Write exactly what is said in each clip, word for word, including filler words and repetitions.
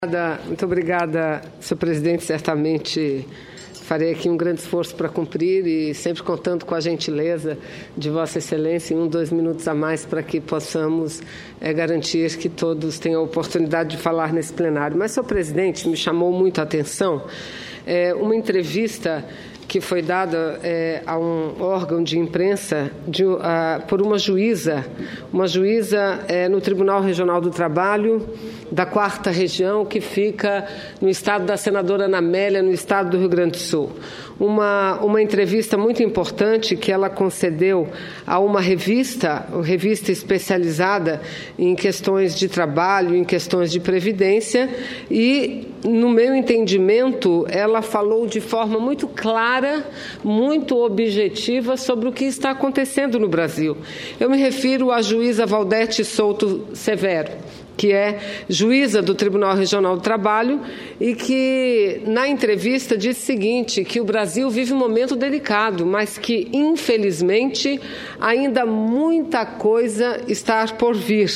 Muito obrigada, senhor presidente. Certamente farei aqui um grande esforço para cumprir e sempre contando com a gentileza de Vossa Excelência em um, dois minutos a mais para que possamos é, garantir que todos tenham a oportunidade de falar nesse plenário. Mas, senhor presidente, me chamou muito a atenção é, uma entrevista que foi dada é, a um órgão de imprensa de, a, por uma juíza, uma juíza é, no Tribunal Regional do Trabalho da quarta Região, que fica no estado da senadora Ana Amélia, no estado do Rio Grande do Sul. Uma, uma entrevista muito importante que ela concedeu a uma revista, uma revista especializada em questões de trabalho, em questões de previdência, e, no meu entendimento, ela falou de forma muito clara, muito objetiva sobre o que está acontecendo no Brasil. Eu me refiro à juíza Valdete Souto Severo, que é juíza do Tribunal Regional do Trabalho e que, na entrevista, disse o seguinte, que o Brasil vive um momento delicado, mas que, infelizmente, ainda muita coisa está por vir.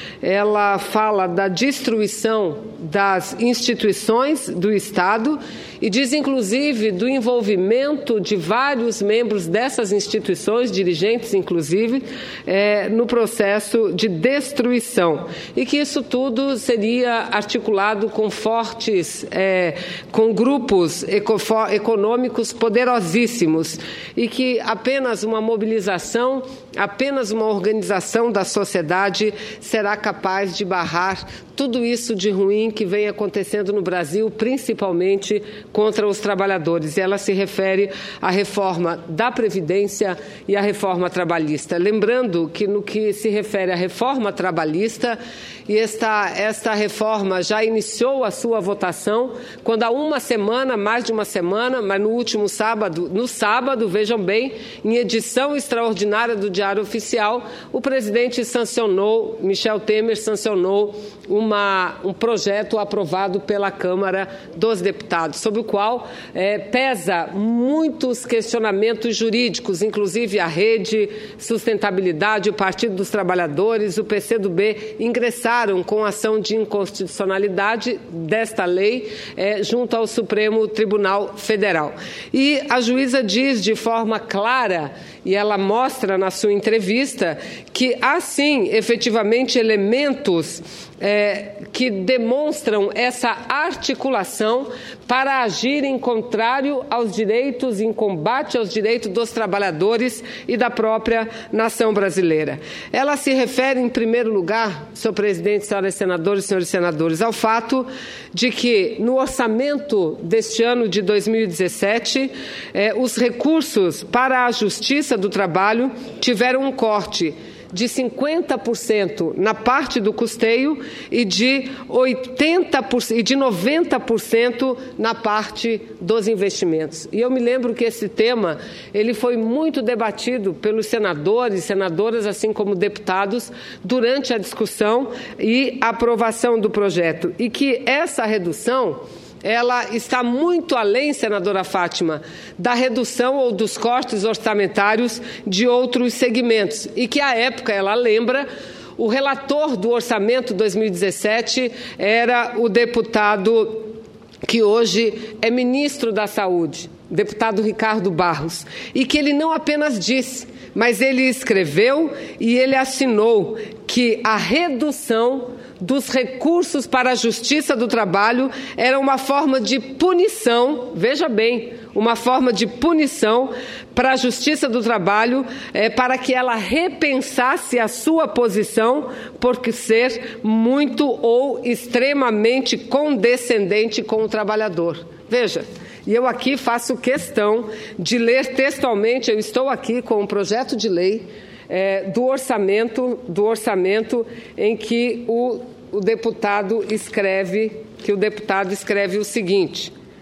Ela fala da destruição das instituições do Estado e diz, inclusive, do envolvimento de vários membros dessas instituições, dirigentes, inclusive, é, no processo de destruição. E que isso tudo seria articulado com fortes, é, com grupos econômicos poderosíssimos e que apenas uma mobilização, apenas uma organização da sociedade será capaz de barrar tudo isso de ruim que vem acontecendo no Brasil, principalmente contra os trabalhadores. E ela se refere à reforma da Previdência e à reforma trabalhista. Lembrando que, no que se refere à reforma trabalhista, e esta, esta reforma já iniciou a sua votação, quando há uma semana, mais de uma semana, mas no último sábado, no sábado, vejam bem, em edição extraordinária do Diário Oficial, o presidente sancionou, Michel Temer sancionou uma, um projeto aprovado pela Câmara dos Deputados, sobre o qual é, pesa muitos questionamentos jurídicos, inclusive a Rede Sustentabilidade, o Partido dos Trabalhadores, o P C do B, ingressaram com ação de inconstitucionalidade desta lei é, junto ao Supremo Tribunal Federal. E a juíza diz de forma clara, e ela mostra na sua entrevista, que há sim, efetivamente, elementos é, que demonstram essa articulação para agir em contrário aos direitos, em combate aos direitos dos trabalhadores e da própria nação brasileira. Ela se refere, em primeiro lugar, senhor presidente, senhoras senadoras e senhores senadores, ao fato de que, no orçamento deste ano de dois mil e dezessete, eh, os recursos para a Justiça do Trabalho tiveram um corte de cinquenta por cento na parte do custeio e de, oitenta por cento, e de noventa por cento na parte dos investimentos. E eu me lembro que esse tema ele foi muito debatido pelos senadores, senadoras, assim como deputados, durante a discussão e aprovação do projeto. E que essa redução ela está muito além, senadora Fátima, da redução ou dos cortes orçamentários de outros segmentos. E que, à época, ela lembra, o relator do orçamento dois mil e dezessete era o deputado que hoje é ministro da Saúde, deputado Ricardo Barros, e que ele não apenas disse, mas ele escreveu e ele assinou que a redução dos recursos para a Justiça do Trabalho era uma forma de punição, veja bem, uma forma de punição para a Justiça do Trabalho, é, para que ela repensasse a sua posição por ser muito ou extremamente condescendente com o trabalhador. Veja, e eu aqui faço questão de ler textualmente, eu estou aqui com um projeto de lei é, do orçamento, do orçamento em que o, o deputado escreve, que o deputado escreve o seguinte,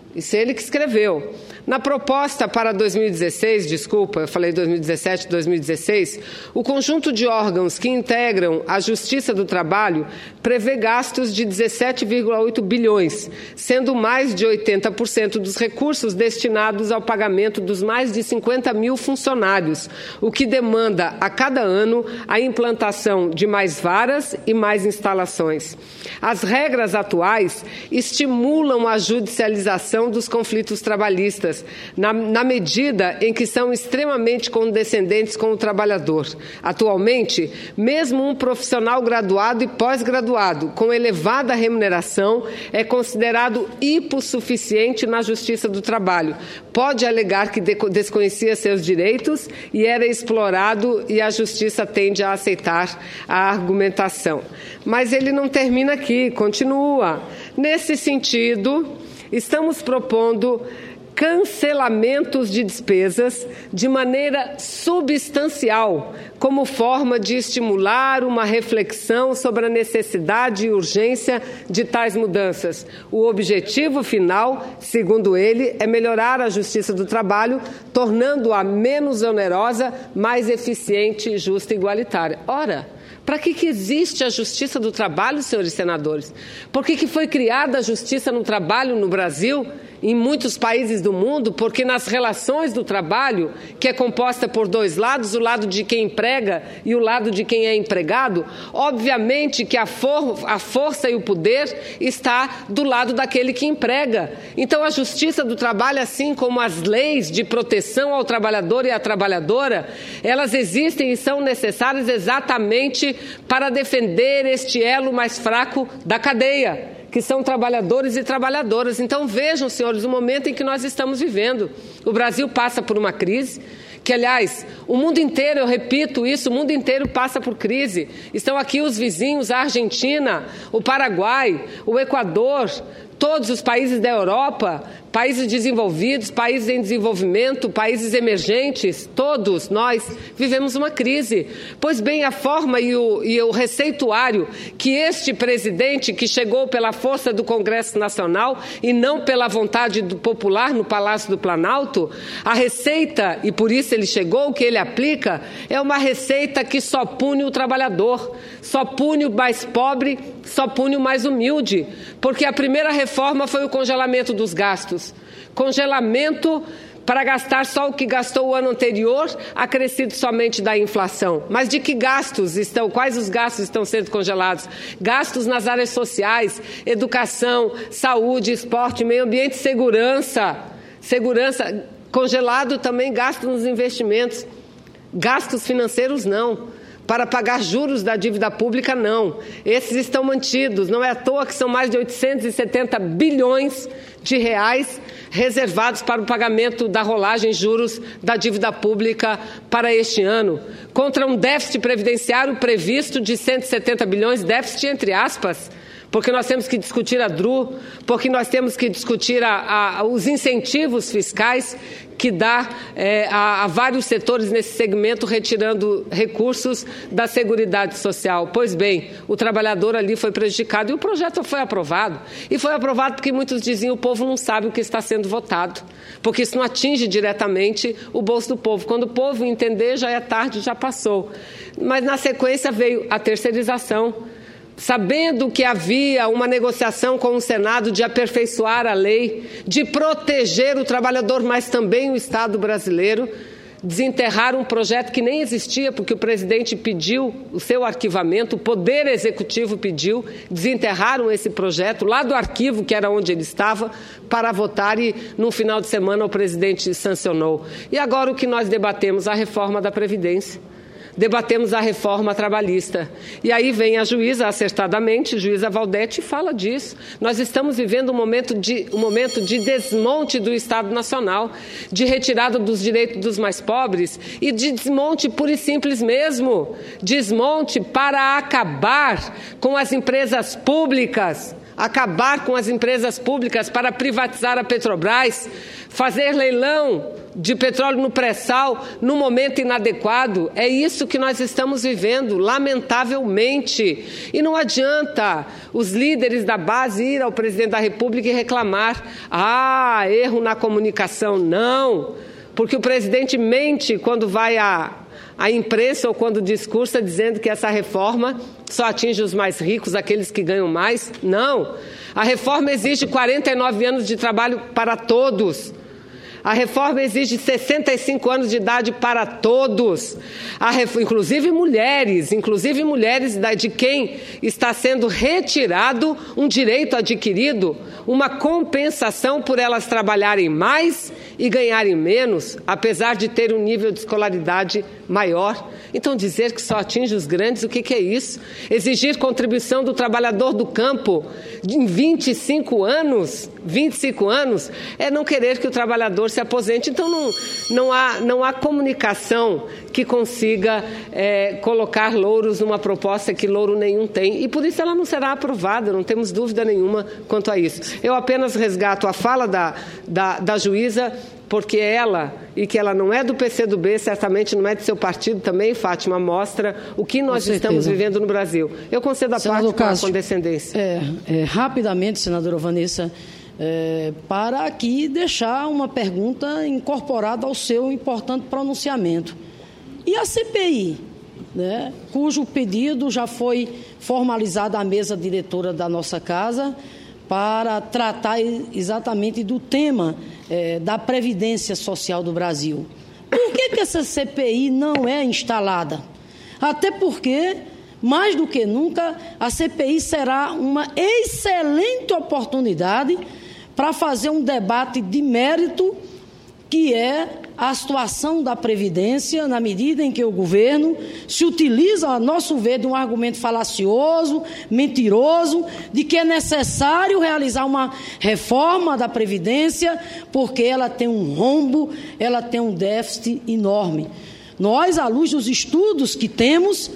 Isso é ele que escreveu. Na proposta para dois mil e dezesseis, desculpa, eu falei dois mil e dezessete, dois mil e dezesseis, o conjunto de órgãos que integram a Justiça do Trabalho prevê gastos de dezessete vírgula oito bilhões, sendo mais de oitenta por cento dos recursos destinados ao pagamento dos mais de cinquenta mil funcionários, o que demanda a cada ano a implantação de mais varas e mais instalações. As regras atuais estimulam a judicialização dos conflitos trabalhistas, Na, na medida em que são extremamente condescendentes com o trabalhador. Atualmente, mesmo um profissional graduado e pós-graduado com elevada remuneração é considerado hipossuficiente na Justiça do Trabalho. Pode alegar que de, desconhecia seus direitos e era explorado, e a Justiça tende a aceitar a argumentação. Mas ele não termina aqui, continua. Nesse sentido, estamos propondo cancelamentos de despesas de maneira substancial, como forma de estimular uma reflexão sobre a necessidade e urgência de tais mudanças. O objetivo final, segundo ele, é melhorar a Justiça do Trabalho, tornando-a menos onerosa, mais eficiente, justa e igualitária. Ora, para que, que existe a Justiça do Trabalho, senhores senadores? Por que, que foi criada a Justiça no Trabalho no Brasil? Em muitos países do mundo, porque nas relações do trabalho, que é composta por dois lados, o lado de quem emprega e o lado de quem é empregado, obviamente que a, for, a força e o poder está do lado daquele que emprega. Então a Justiça do Trabalho, assim como as leis de proteção ao trabalhador e à trabalhadora, elas existem e são necessárias exatamente para defender este elo mais fraco da cadeia, que são trabalhadores e trabalhadoras. Então vejam, senhores, o momento em que nós estamos vivendo. O Brasil passa por uma crise, que, aliás, o mundo inteiro, eu repito isso, o mundo inteiro passa por crise. Estão aqui os vizinhos, a Argentina, o Paraguai, o Equador, todos os países da Europa, países desenvolvidos, países em desenvolvimento, países emergentes, todos nós vivemos uma crise. Pois bem, a forma e o, e o receituário que este presidente, que chegou pela força do Congresso Nacional e não pela vontade do popular no Palácio do Planalto, a receita, e por isso ele chegou, o que ele aplica, é uma receita que só pune o trabalhador, só pune o mais pobre, só pune o mais humilde, porque a primeira reforma foi o congelamento dos gastos. Congelamento para gastar só o que gastou o ano anterior, acrescido somente da inflação. Mas de que gastos estão, quais os gastos estão sendo congelados? Gastos nas áreas sociais, educação, saúde, esporte, meio ambiente, segurança. Segurança, congelado também gastos nos investimentos. Gastos financeiros não. Para pagar juros da dívida pública, não. Esses estão mantidos. Não é à toa que são mais de oitocentos e setenta bilhões de reais reservados para o pagamento da rolagem juros da dívida pública para este ano. Contra um déficit previdenciário previsto de cento e setenta bilhões, déficit entre aspas, porque nós temos que discutir a D R U, porque nós temos que discutir a, a, os incentivos fiscais que dá é, a, a vários setores nesse segmento, retirando recursos da Seguridade Social. Pois bem, o trabalhador ali foi prejudicado e o projeto foi aprovado. E foi aprovado porque muitos diziam que o povo não sabe o que está sendo votado, porque isso não atinge diretamente o bolso do povo. Quando o povo entender, já é tarde, já passou. Mas na sequência veio a terceirização, sabendo que havia uma negociação com o Senado de aperfeiçoar a lei, de proteger o trabalhador, mas também o Estado brasileiro, desenterrar um projeto que nem existia, porque o presidente pediu o seu arquivamento, o Poder Executivo pediu, desenterraram esse projeto lá do arquivo, que era onde ele estava, para votar, e no final de semana o presidente sancionou. E agora o que nós debatemos? A reforma da Previdência. Debatemos a reforma trabalhista. E aí vem a juíza, acertadamente, juíza Valdete, e fala disso. Nós estamos vivendo um momento, de, um momento de desmonte do Estado Nacional, de retirada dos direitos dos mais pobres e de desmonte puro e simples mesmo. Desmonte para acabar com as empresas públicas. acabar com as empresas públicas para privatizar a Petrobras, fazer leilão de petróleo no pré-sal no momento inadequado. É isso que nós estamos vivendo, lamentavelmente. E não adianta os líderes da base ir ao presidente da República e reclamar: ah, erro na comunicação. Não, porque o presidente mente quando vai à, à imprensa ou quando discursa dizendo que essa reforma só atinge os mais ricos, aqueles que ganham mais. Não, a reforma exige quarenta e nove anos de trabalho para todos. A reforma exige sessenta e cinco anos de idade para todos, a ref... inclusive mulheres, inclusive mulheres de quem está sendo retirado um direito adquirido, uma compensação por elas trabalharem mais e ganharem menos, apesar de ter um nível de escolaridade maior. Então, dizer que só atinge os grandes, o que, que é isso? Exigir contribuição do trabalhador do campo em vinte e cinco anos, vinte e cinco anos, é não querer que o trabalhador se aposente. Então, não, não, há, não há comunicação que consiga é, colocar louros numa proposta que louro nenhum tem. E por isso ela não será aprovada, não temos dúvida nenhuma quanto a isso. Eu apenas resgato a fala da, da, da juíza, porque ela, e que ela não é do P C do B, certamente não é do seu partido também, Fátima, mostra o que nós estamos vivendo no Brasil. Eu concedo a parte com a condescendência. É, é, rapidamente, senadora Vanessa, é, para aqui deixar uma pergunta incorporada ao seu importante pronunciamento. E a C P I, né, cujo pedido já foi formalizado à mesa diretora da nossa casa, para tratar exatamente do tema é, da Previdência Social do Brasil. Por que que essa C P I não é instalada? Até porque, mais do que nunca, a C P I será uma excelente oportunidade para fazer um debate de mérito, que é a situação da Previdência, na medida em que o governo se utiliza, a nosso ver, de um argumento falacioso, mentiroso, de que é necessário realizar uma reforma da Previdência, porque ela tem um rombo, ela tem um déficit enorme. Nós, à luz dos estudos que temos,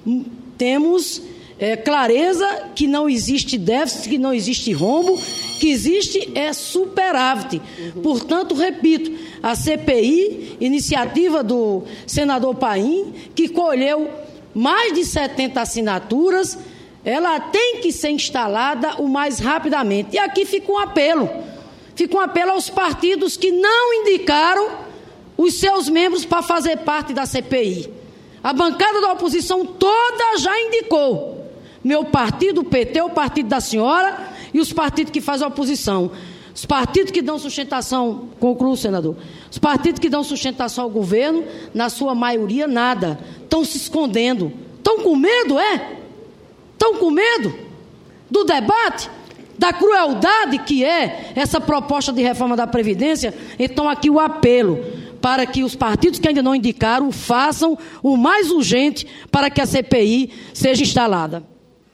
temos é, clareza que não existe déficit, que não existe rombo, que existe é superávit. Portanto, repito, a C P I, iniciativa do senador Paim, que colheu mais de setenta assinaturas, ela tem que ser instalada o mais rapidamente. E aqui fica um apelo, fica um apelo aos partidos que não indicaram os seus membros para fazer parte da C P I. A bancada da oposição toda já indicou. Meu partido, o P T, o partido da senhora e os partidos que fazem oposição. Os partidos que dão sustentação, concluo, senador, os partidos que dão sustentação ao governo, na sua maioria, nada. Estão se escondendo. Estão com medo, é? Estão com medo do debate, da crueldade que é essa proposta de reforma da Previdência. Então, aqui o apelo para que os partidos que ainda não indicaram façam o mais urgente para que a C P I seja instalada.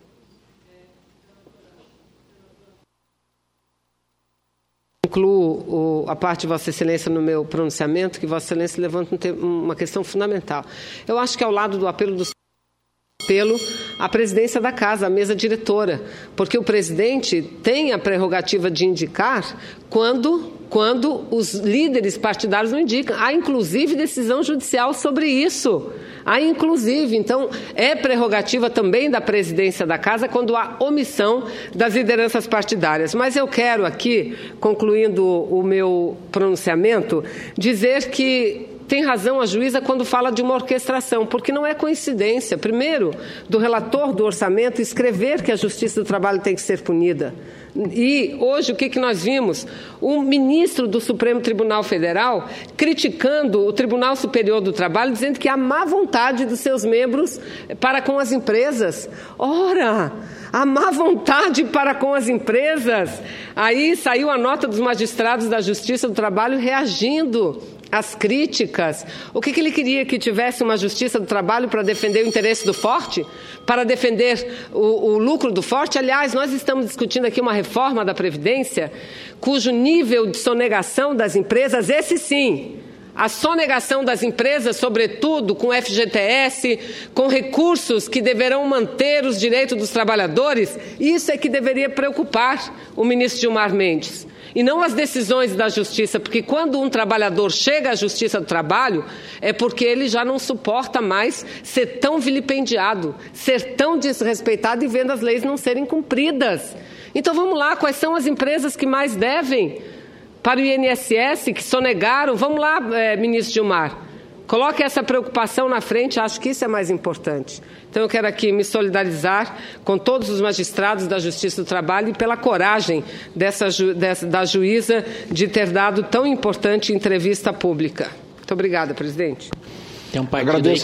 Concluo a parte de Vossa Excelência no meu pronunciamento, que Vossa Excelência levanta uma questão fundamental. Eu acho que ao lado do apelo dos apelo à presidência da casa, à mesa diretora, porque o presidente tem a prerrogativa de indicar quando, quando os líderes partidários não indicam. Há, inclusive, decisão judicial sobre isso. Há, inclusive, então, é prerrogativa também da presidência da casa quando há omissão das lideranças partidárias. Mas eu quero aqui, concluindo o meu pronunciamento, dizer que tem razão a juíza quando fala de uma orquestração, porque não é coincidência, primeiro, do relator do orçamento escrever que a Justiça do Trabalho tem que ser punida. E hoje o que, que nós vimos? Um ministro do Supremo Tribunal Federal criticando o Tribunal Superior do Trabalho, dizendo que há má vontade dos seus membros para com as empresas. Ora, a má vontade para com as empresas. Aí saiu a nota dos magistrados da Justiça do Trabalho reagindo às críticas. O que, que ele queria? Que tivesse uma Justiça do Trabalho para defender o interesse do forte? Para defender o, o lucro do forte? Aliás, nós estamos discutindo aqui uma reforma da Previdência cujo nível de sonegação das empresas, esse sim, a sonegação das empresas, sobretudo com F G T S, com recursos que deverão manter os direitos dos trabalhadores, isso é que deveria preocupar o ministro Gilmar Mendes. E não as decisões da Justiça, porque quando um trabalhador chega à Justiça do Trabalho, é porque ele já não suporta mais ser tão vilipendiado, ser tão desrespeitado e vendo as leis não serem cumpridas. Então vamos lá, quais são as empresas que mais devem para o I N S S, que sonegaram? Vamos lá, é, ministro Gilmar, coloque essa preocupação na frente, acho que isso é mais importante. Então eu quero aqui me solidarizar com todos os magistrados da Justiça do Trabalho e pela coragem dessa, ju, dessa, da juíza de ter dado tão importante entrevista pública. Muito obrigada, presidente. Tem um partido aí